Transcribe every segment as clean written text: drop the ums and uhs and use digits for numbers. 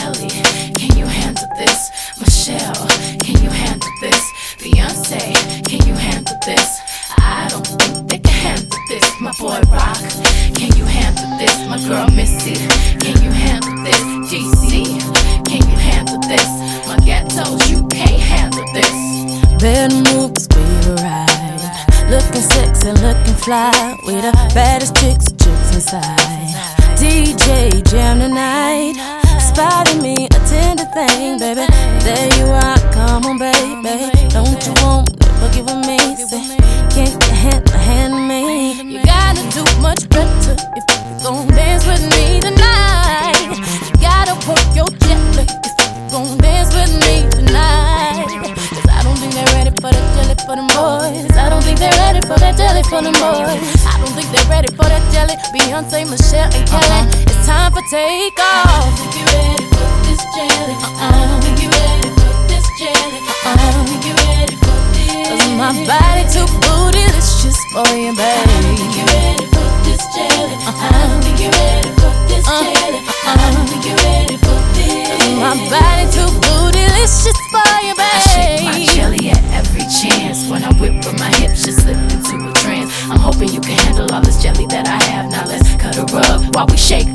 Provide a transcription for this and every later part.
Kelly, can you handle this? Michelle, can you handle this? Beyonce, can you handle this? I don't think they can handle this. My boy Rock, can you handle this? My girl Missy, can you handle this? DC, can you handle this? My ghettos, you can't handle this. Better move 'cause we ride. Looking sexy, looking fly. We the baddest chicks inside. DJ jam tonight. Spotted me, a tender thing, baby. There you are, come on, baby. Don't you want the boogie with me? Say, can't you hand me? You gotta do much better if you gon' dance with me tonight. You gotta work your jet lag if you gon' dance with me tonight. 'Cause I don't think they're ready for that jelly for them boys. I don't think they're ready for that jelly for them boys. I don't think they're ready for that jelly. Beyonce, Michelle, and Kelly. It's time for take off. I don't think you're ready for this jelly. I don't think you're ready for this jelly. I don't think you're ready for this. 'Cause my body too bootylicious for you, baby. I don't think you're ready for this jelly. I don't think you're ready for this jelly. I don't think you're ready for this. 'Cause my body too bootylicious for you, baby. I shake my jelly at every chance. When I whip from my hips, just slip into a trance. I'm hoping you can handle all this jelly that I have. Now let's cut a rug while we shake.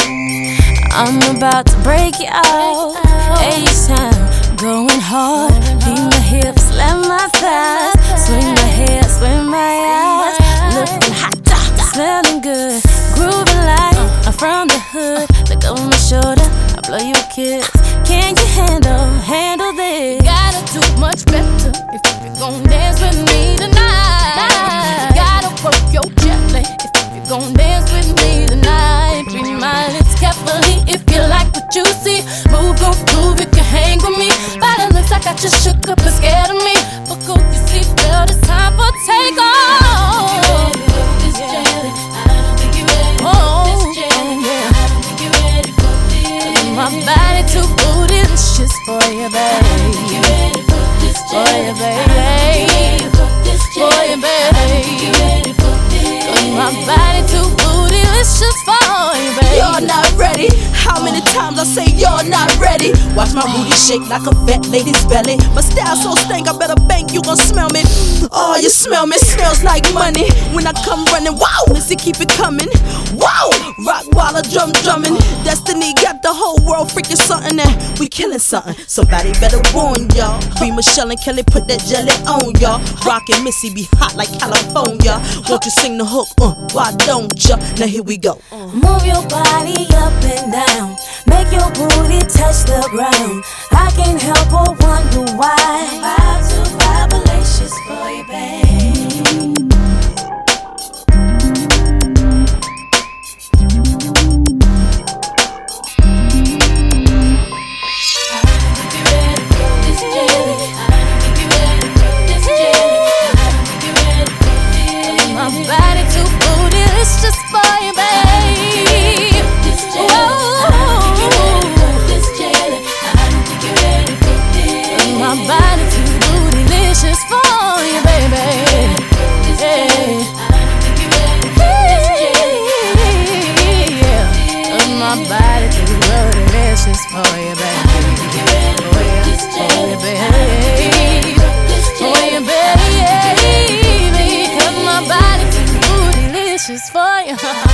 I'm about to break you out. H-time, going hard. Beat my hips, let my thighs. Swing my hair, swing my eyes. Looking hot, smelling good. Grooving like I'm from the hood. Look over my shoulder, I blow you a kiss. Can you handle this? Gotta do much better if you gon' dance with me tonight. Gotta work your jet lag if you gon' dance with me tonight. Read my lips carefully if you like what you see. Move, gon' prove you can hang with me. By the looks like I just shook up and scared of me. Buckle your seatbelt, it's time for take off. This jelly, I don't think you're ready for this jelly. I don't think you're ready for this. My body too bootylicious for you, baby. You're ready for this For jelly. you, baby. For you, baby. My body too bootylicious for you, baby. You're not ready. How many times I say you're not ready? Watch my booty shake like a fat lady's belly. My style so stank, I better bank you gon' smell me. Oh, you smell me, smells like money. When I come running, wow, Missy keep it coming. Wow, rock while I drumming. Destiny got the whole world freaking something and we killing something. Somebody better warn y'all. Be Michelle and Kelly, put that jelly on y'all. Rock and Missy be hot like California. Won't you sing the hook? Why don't ya? Now here we go. Move your body up and down. Make your booty touch the ground. I can't help but wonder why. Vibe too vibalacious for you, babe. My body too bootylicious for you, babe. My body too bootylicious for you, baby. My body too bootylicious for you, baby. For you, baby. For you, baby. 'Cause my body too bootylicious for you.